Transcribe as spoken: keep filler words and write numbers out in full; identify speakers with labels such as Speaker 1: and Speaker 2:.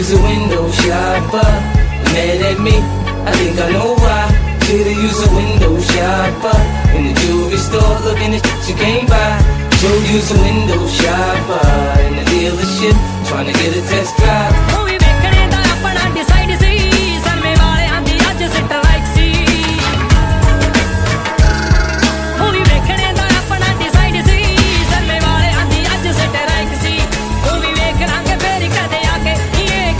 Speaker 1: Use a window shopper, mad at me, I think I know why. Should've used a window shopper in the jewelry store, looking at shit you can't buy. Showed you some